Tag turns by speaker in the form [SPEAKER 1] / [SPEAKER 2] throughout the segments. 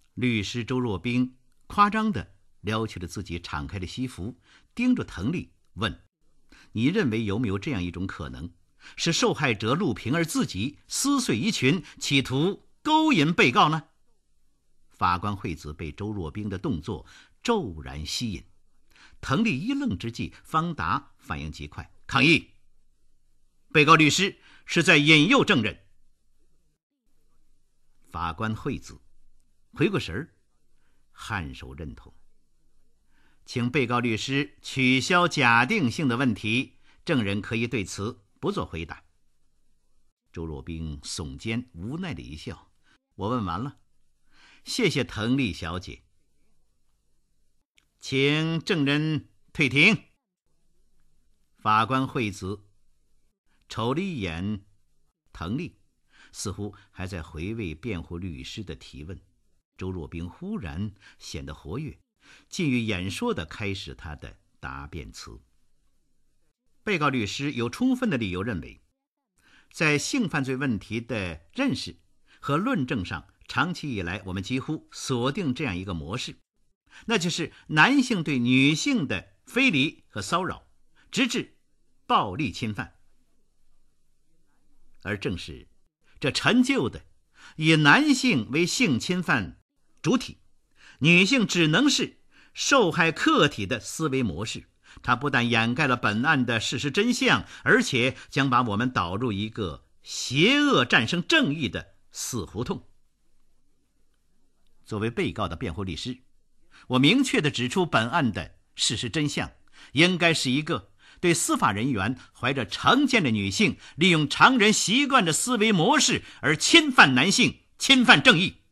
[SPEAKER 1] 律师周若冰夸张地撩起了自己敞开的西服，盯着滕丽问：你认为有没有这样一种可能，是受害者陆平儿自己撕碎衣裙，企图勾引被告呢？法官惠子被周若冰的动作骤然吸引，滕丽一愣之际，方达反应极快，抗议：被告律师是在引诱证人。法官惠子回过神儿，颔首认同。请被告律师取消假定性的问题，证人可以对此不做回答。周若冰耸肩无奈的一笑：我问完了，谢谢滕丽小姐。请证人退庭。法官惠子瞅了一眼滕丽，似乎还在回味辩护律师的提问。周若冰忽然显得活跃，近于演说地开始他的答辩词。被告律师有充分的理由认为，在性犯罪问题的认识和论证上，长期以来我们几乎锁定这样一个模式，那就是男性对女性的非礼和骚扰，直至暴力侵犯。而正是这陈旧的以男性为性侵犯主体，女性只能是受害客体的思维模式，它不但掩盖了本案的事实真相，而且将把我们导入一个邪恶战胜正义的死胡同。作为被告的辩护律师，我明确地指出，本案的事实真相应该是一个对司法人员怀着成见的女性利用常人习惯的思维模式而侵犯男性、侵犯正义，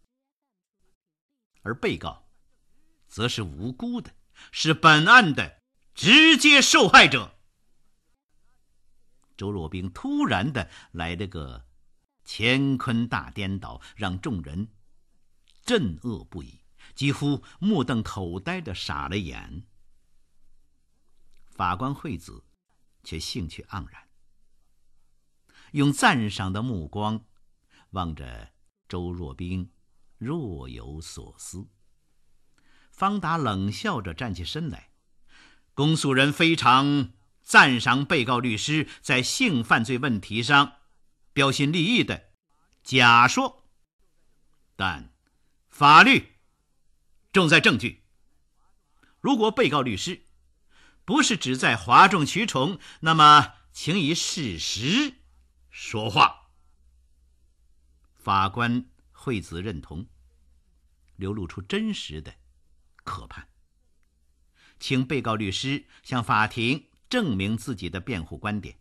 [SPEAKER 1] 而被告则是无辜的，是本案的直接受害者。周若冰突然的来了个乾坤大颠倒，让众人震愕不已，几乎目瞪口呆的傻了眼。法官惠子却兴趣盎然，用赞赏的目光望着周若冰，若有所思。方达冷笑着站起身来：公诉人非常赞赏被告律师在性犯罪问题上标新立异的假说，但法律重在证据。如果被告律师不是只在哗众取宠，那么请以事实说话。法官惠子认同，流露出真实的渴盼。请被告律师向法庭证明自己的辩护观点。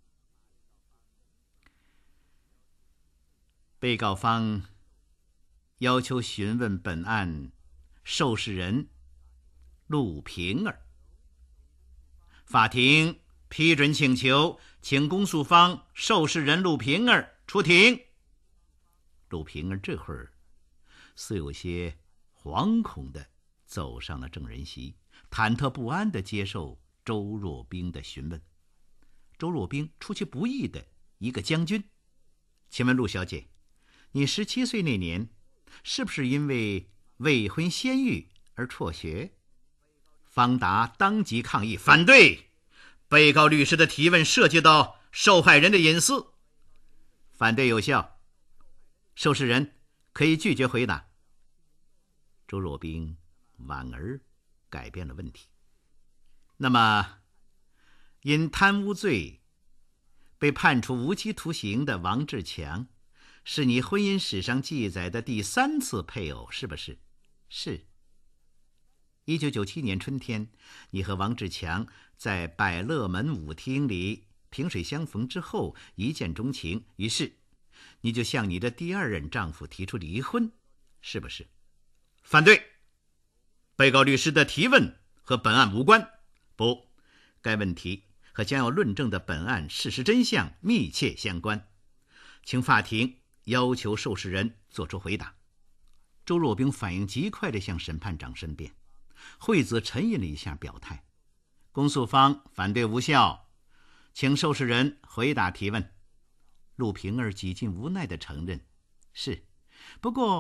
[SPEAKER 1] 被告方要求询问本案受试人陆平儿。法庭批准请求，请公诉方受试人陆平儿出庭。陆平儿这会儿似有些惶恐地走上了证人席，忐忑不安地接受周若冰的询问。周若冰出其不意的一个将军：请问陆小姐，你17岁那年是不是因为未婚先育而辍学？方达当即抗议：反对！被告律师的提问涉及到受害人的隐私。反对有效，受试人可以拒绝回答。周若冰婉而改变了问题：那么因贪污罪被判处无期徒刑的王志强是你婚姻史上记载的第3次配偶，是不是？是。1997年春天，你和王志强在百乐门舞厅里萍水相逢之后一见钟情，于是你就向你的第2任丈夫提出离婚，是不是？反对！被告律师的提问和本案无关。不，该问题和将要论证的本案事实真相密切相关，请法庭要求受试人作出回答。周若冰反应极快地向审判长申辩。惠子沉吟了一下，表态：公诉方反对无效，请受试人回答提问。陆平儿几近无奈地承认：是，不过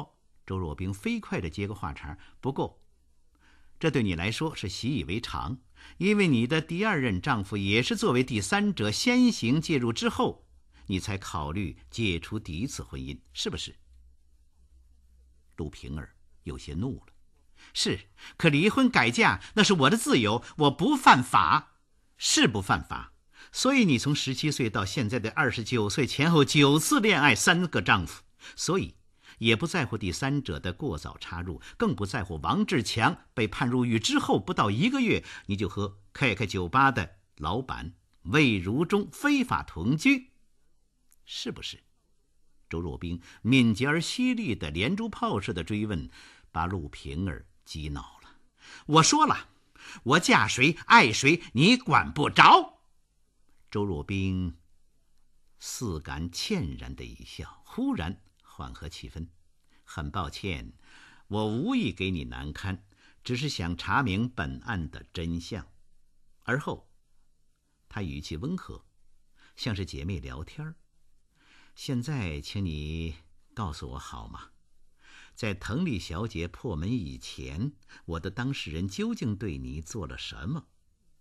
[SPEAKER 1] 周若冰飞快地接过话茬，不过这对你来说是习以为常，因为你的第二任丈夫也是作为第三者先行介入之后，你才考虑解除第一次婚姻，是不是？陆平儿有些怒了。是，可离婚改嫁那是我的自由，我不犯法，是不犯法。所以你从17岁到现在的29岁，前后9次恋爱，3个丈夫，所以也不在乎第三者的过早插入，更不在乎王志强被判入狱之后不到1个月，你就和开酒吧的老板魏如中非法同居，是不是？周若冰敏捷而犀利的连珠炮似的追问，把陆平儿激恼了。我说了，我嫁谁爱谁你管不着。周若冰似感歉然的一笑，忽然缓和气氛。很抱歉，我无意给你难堪，只是想查明本案的真相。而后他语气温和，像是姐妹聊天。现在请你告诉我好吗？在滕丽小姐破门以前，我的当事人究竟对你做了什么？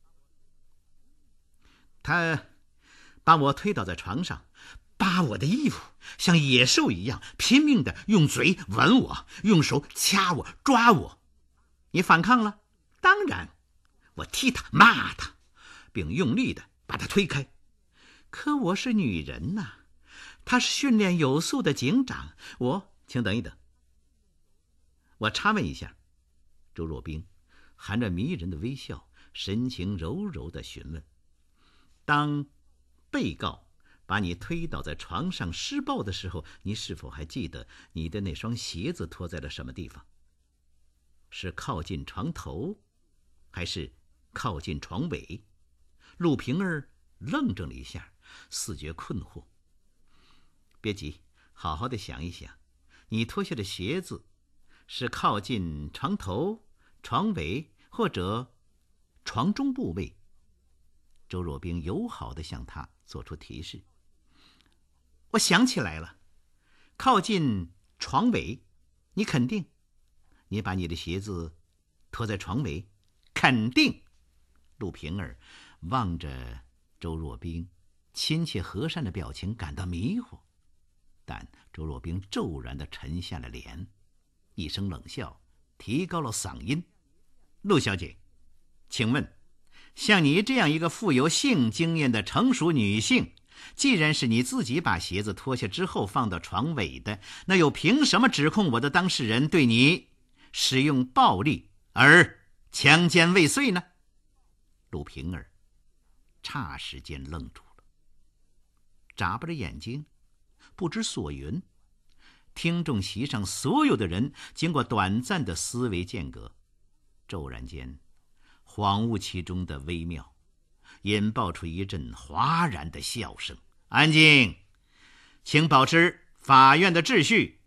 [SPEAKER 1] 他把我推倒在床上，扒我的衣服，像野兽一样拼命地用嘴吻我，用手掐我抓我。你反抗了？当然。我踢他骂他，并用力地把他推开。可我是女人呐，他是训练有素的警长，请等一等。我插问一下。周若冰含着迷人的微笑，神情柔柔地询问，当被告把你推倒在床上施暴的时候，你是否还记得你的那双鞋子拖在了什么地方？是靠近床头，还是靠近床尾？陆平儿愣怔了一下，似觉困惑。别急，好好的想一想，你脱下的鞋子是靠近床头、床尾或者床中部位？周若冰友好地向他做出提示。我想起来了，靠近床尾。你肯定？你把你的鞋子拖在床尾？肯定。陆平儿望着周若冰亲切和善的表情感到迷惑，但周若冰骤然地沉下了脸，一声冷笑，提高了嗓音。陆小姐，请问像你这样一个富有性经验的成熟女性，既然是你自己把鞋子脱下之后放到床尾的，那又凭什么指控我的当事人对你使用暴力而强奸未遂呢？陆平儿霎时间愣住了，眨巴着眼睛不知所云。听众席上所有的人经过短暂的思维间隔，骤然间恍悟其中的微妙，引爆出一阵哗然的笑声。安静，请保持法院的秩序。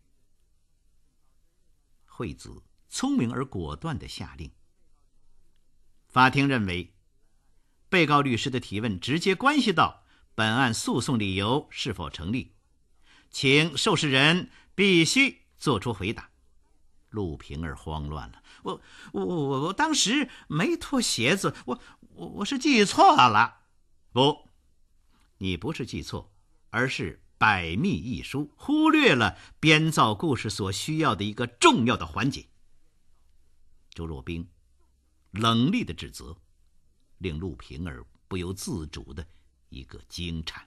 [SPEAKER 1] 惠子聪明而果断地下令。法庭认为，被告律师的提问直接关系到本案诉讼理由是否成立，请受试人必须做出回答。陆平儿慌乱了，我当时没脱鞋子，我是记错了。不，你不是记错，而是百密一疏，忽略了编造故事所需要的一个重要的环节。周若冰冷厉的指责，令陆平儿不由自主的一个惊颤。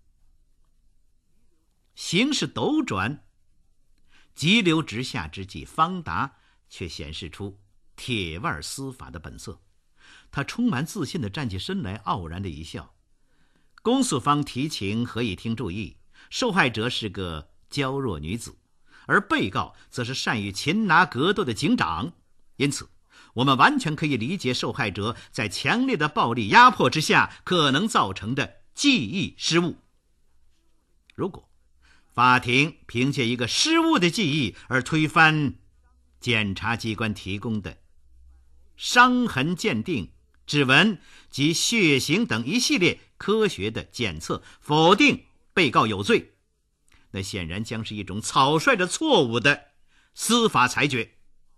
[SPEAKER 1] 形势斗转，急流直下之际，方达却显示出铁腕司法的本色。他充满自信地站起身来，傲然的一笑。公诉方提请合议厅注意，受害者是个娇弱女子，而被告则是善于擒拿格斗的警长，因此我们完全可以理解受害者在强烈的暴力压迫之下可能造成的记忆失误。如果法庭凭借一个失误的记忆而推翻检察机关提供的伤痕鉴定、指纹及血型等一系列科学的检测，否定被告有罪，那显然将是一种草率的错误的司法裁决。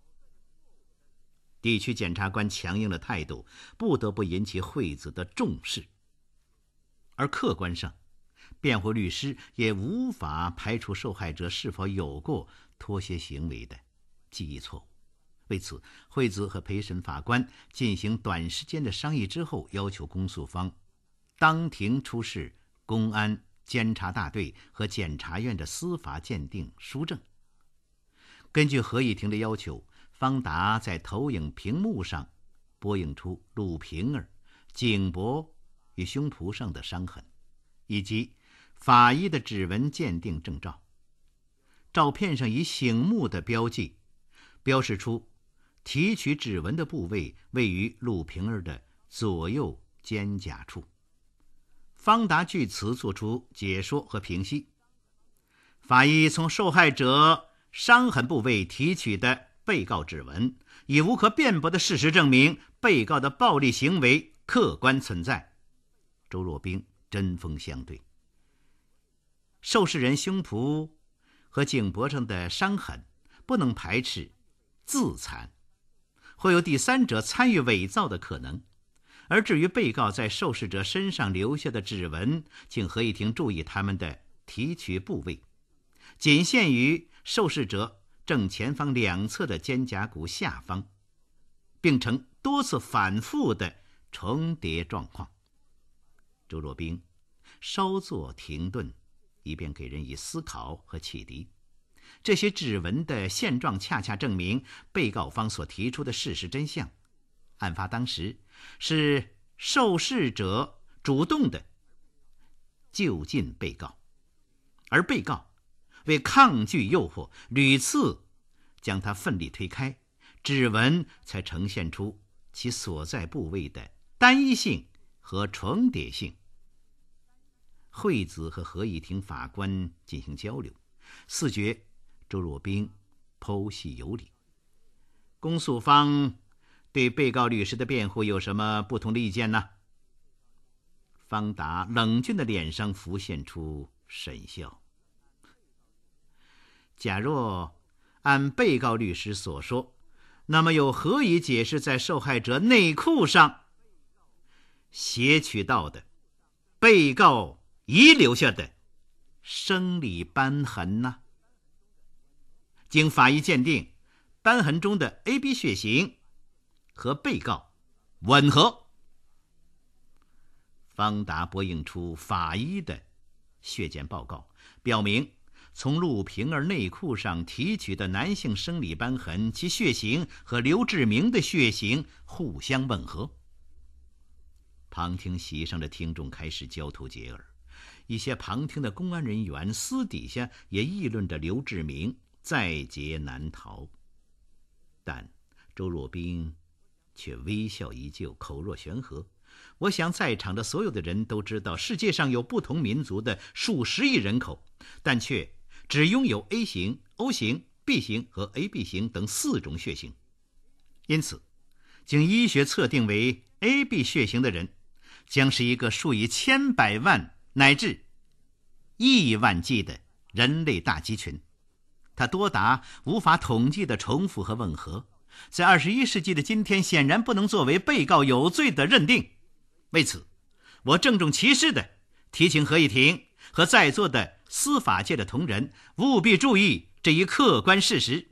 [SPEAKER 1] 地区检察官强硬的态度不得不引起惠子的重视，而客观上，辩护律师也无法排除受害者是否有过脱鞋行为的记忆错误。为此，惠子和陪审法官进行短时间的商议之后，要求公诉方当庭出示公安、监察大队和检察院的司法鉴定书证。根据合议庭的要求，方达在投影屏幕上播映出陆平儿颈脖与胸脯上的伤痕，以及法医的指纹鉴定证照。照片上以醒目的标记标示出提取指纹的部位位于陆平儿的左右肩胛处。方达据此作出解说和评析。法医从受害者伤痕部位提取的被告指纹，以无可辩驳的事实证明被告的暴力行为客观存在。周若冰针锋相对。受试人胸脯和颈脖上的伤痕不能排斥自残，会有第三者参与伪造的可能。而至于被告在受试者身上留下的指纹，请合议庭注意他们的提取部位仅限于受试者正前方两侧的肩胛骨下方，并呈多次反复的重叠状况。周若冰稍作停顿，以便给人以思考和启迪。这些指纹的现状恰恰证明被告方所提出的事实真相。案发当时是受试者主动的就近被告，而被告为抗拒诱惑，屡次将他奋力推开，指纹才呈现出其所在部位的单一性和重叠性。惠子和合议庭法官进行交流，似觉周若冰剖析有理。公诉方对被告律师的辩护有什么不同的意见呢？方达冷峻的脸上浮现出神笑。假若按被告律师所说，那么又何以解释在受害者内裤上撷取到的被告遗留下的生理斑痕呢？经法医鉴定，斑痕中的 AB 血型和被告吻合。方达播映出法医的血检报告，表明从陆平儿内裤上提取的男性生理斑痕，其血型和刘志明的血型互相吻合。旁听席上的听众开始交头接耳，一些旁听的公安人员私底下也议论着刘志明在劫难逃。但周若冰却微笑依旧，口若悬河。我想在场的所有的人都知道，世界上有不同民族的数十亿人口，但却只拥有 A 型、O 型、B 型和 AB 型等4种血型。因此，经医学测定为 AB 血型的人，将是一个数以千百万乃至亿万计的人类大集群。它多达无法统计的重复和吻合，在21世纪的今天显然不能作为被告有罪的认定。为此，我郑重其事地提醒合议庭和在座的司法界的同仁务必注意这一客观事实。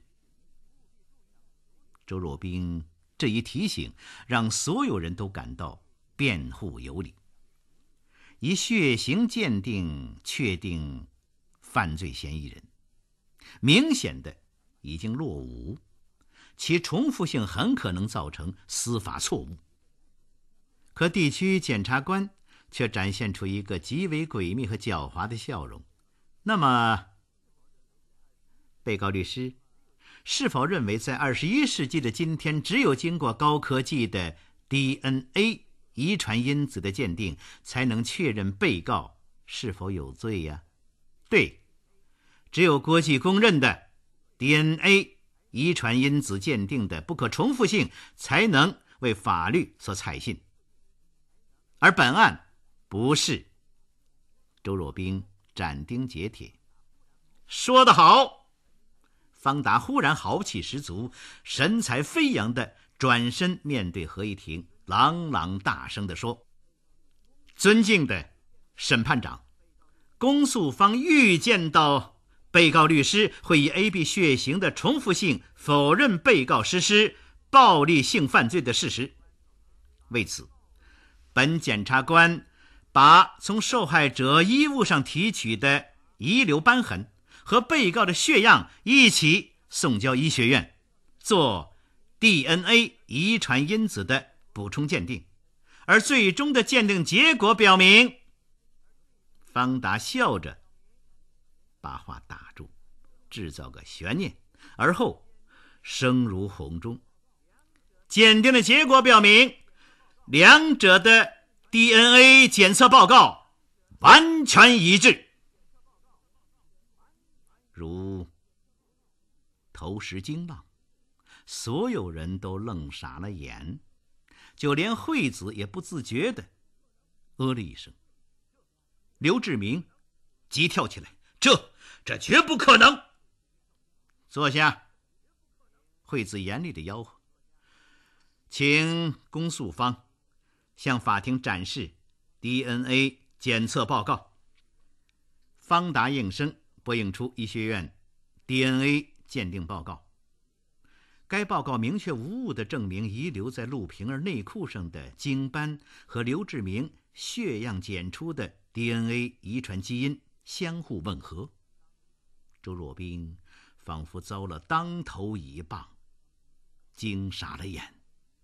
[SPEAKER 1] 周若冰这一提醒让所有人都感到辩护有理。以血型鉴定确定犯罪嫌疑人，明显的已经落伍，其重复性很可能造成司法错误。可地区检察官却展现出一个极为诡秘和狡猾的笑容。那么，被告律师是否认为在21世纪的今天，只有经过高科技的 DNA 遗传因子的鉴定，才能确认被告是否有罪呀？对，只有国际公认的 DNA 遗传因子鉴定的不可重复性，才能为法律所采信。而本案不是。周若冰斩钉截铁。说得好， 方达忽然豪气十足，神采飞扬地转身面对何一庭，朗朗大声地说：尊敬的审判长，公诉方预见到被告律师会以 A、B 血型的重复性否认被告实施暴力性犯罪的事实。为此，本检察官把从受害者衣物上提取的遗留斑痕和被告的血样一起送交医学院，做 DNA 遗传因子的补充鉴定，而最终的鉴定结果表明，方达笑着把话打住，制造个悬念，而后声如洪钟。鉴定的结果表明，两者的 DNA 检测报告完全一致。如投石惊浪，所有人都愣傻了眼，就连惠子也不自觉地了一声。刘志明急跳起来：这绝不可能！坐下。惠子严厉地吆喝：请公诉方向法庭展示 DNA 检测报告。方达应声播映出医学院 DNA 鉴定报告。该报告明确无误地证明遗留在陆平儿内裤上的精斑和刘志明血样检出的 DNA 遗传基因相互吻合。周若冰仿佛遭了当头一棒，惊傻了眼。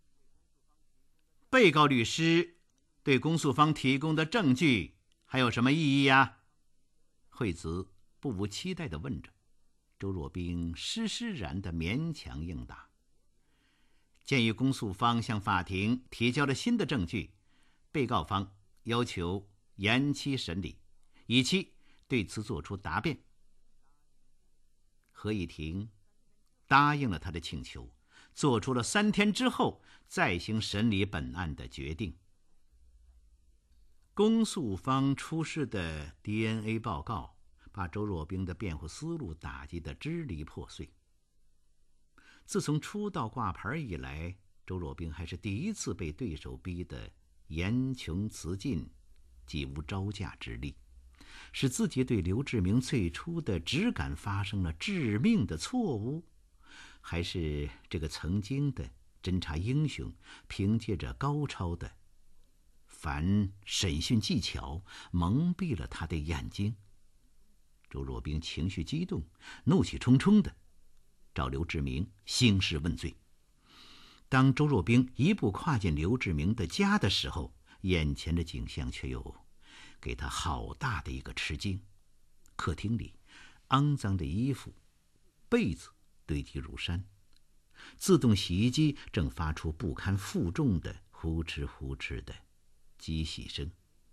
[SPEAKER 1] 被告律师对公诉方提供的证据还有什么异议呀？惠子不无期待地问着。周若冰施施然地勉强应答。鉴于公诉方向法庭提交了新的证据，被告方要求延期审理，以期对此作出答辩。何以庭答应了他的请求，做出了3天之后再行审理本案的决定。公诉方出示的 DNA 报告把周若冰的辩护思路打击得支离破碎。自从出道挂牌以来，周若冰还是第一次被对手逼得言穷辞尽，几无招架之力，使自己对刘志明最初的直感发生了致命的错误，还是这个曾经的侦查英雄凭借着高超的反审讯技巧蒙蔽了他的眼睛？周若冰情绪激动，怒气冲冲的找刘志明兴师问罪。当周若冰一步跨进刘志明的家的时候，眼前的景象却又给他好大的一个吃惊。客厅里肮脏的衣服、被子堆积如山，自动洗衣机正发出不堪负重的呼哧呼哧的机洗声，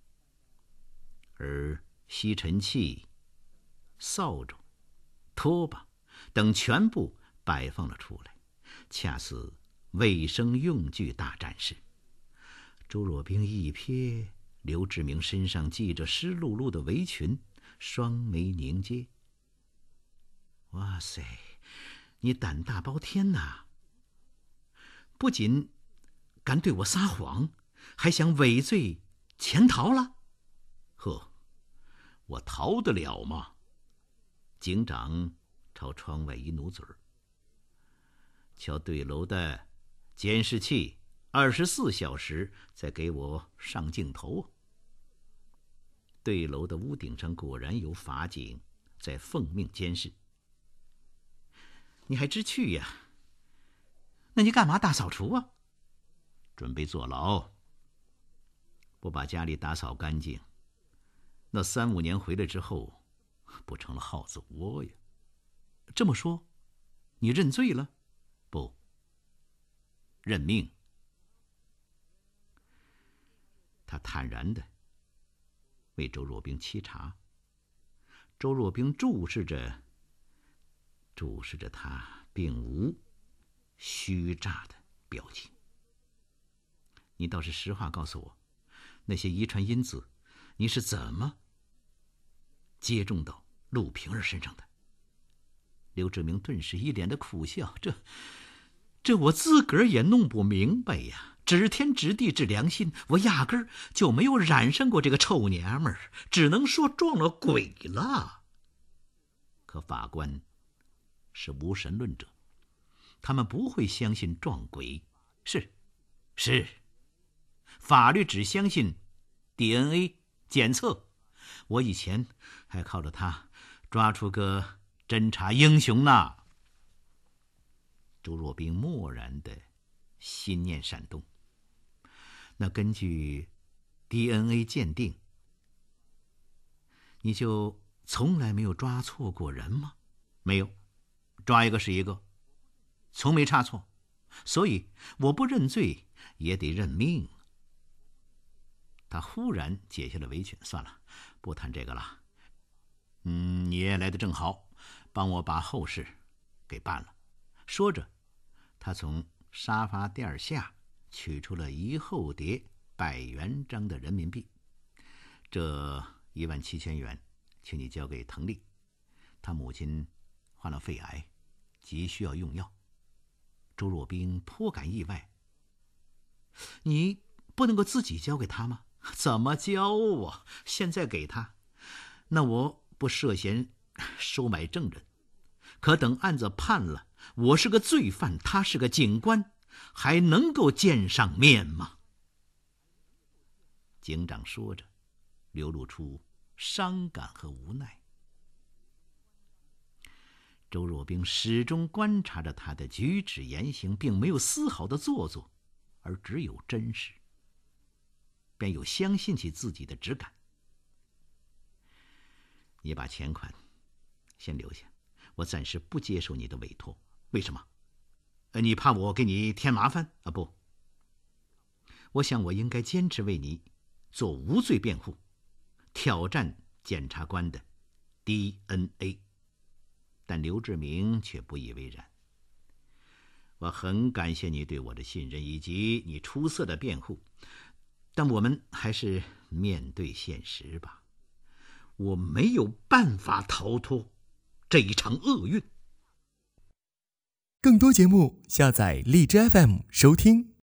[SPEAKER 1] 而吸尘器、扫帚、拖把等全部摆放了出来，恰似卫生用具大展示。周若冰一瞥刘志明身上系着湿漉漉的围裙，双眉凝结。哇塞，你胆大包天呐！不仅敢对我撒谎，还想伪罪潜逃了？呵，我逃得了吗？警长朝窗外一努嘴儿。瞧对楼的监视器24小时在给我上镜头。对楼的屋顶上果然有法警在奉命监视。你还知趣呀？那你干嘛大扫除啊？准备坐牢。我把家里打扫干净，那3、5年回来之后，不成了耗子窝呀。这么说，你认罪了？不，认命。他坦然地为周若冰沏茶。周若冰注视着他，并无虚诈的表情。你倒是实话告诉我，那些遗传因子你是怎么接种到陆平儿身上的？ 刘志明顿时一脸的苦笑，这我自个儿也弄不明白呀，指天指地指良心，我压根儿就没有染上过这个臭娘们儿，只能说撞了鬼了。可法官是无神论者，他们不会相信撞鬼。是，法律只相信 DNA 检测。我以前还靠着它抓出个侦查英雄呢。周若冰默然的心念闪动。那根据 DNA 鉴定，你就从来没有抓错过人吗？没有，抓一个是一个，从没差错，所以我不认罪也得认命。他忽然解下了围裙，算了，不谈这个了。你也来得正好，帮我把后事给办了。说着，他从沙发垫下取出了一厚叠100元张的人民币。这17000元，请你交给滕丽，他母亲患了肺癌，急需要用药。周若冰颇感意外，你不能够自己交给他吗？怎么交啊？现在给他，那我不涉嫌收买证人，可等案子判了，我是个罪犯，他是个警官，还能够见上面吗？警长说着，流露出伤感和无奈。周若冰始终观察着他的举止言行，并没有丝毫的做作，而只有真实，便有相信起自己的直感。你把钱款先留下，我暂时不接受你的委托。为什么？你怕我给你添麻烦啊？不，我想我应该坚持为你做无罪辩护，挑战检察官的 DNA。 但刘志明却不以为然。我很感谢你对我的信任以及你出色的辩护，但我们还是面对现实吧。我没有办法逃脱这一场厄运。
[SPEAKER 2] 更多节目下载荔枝 FM 收听。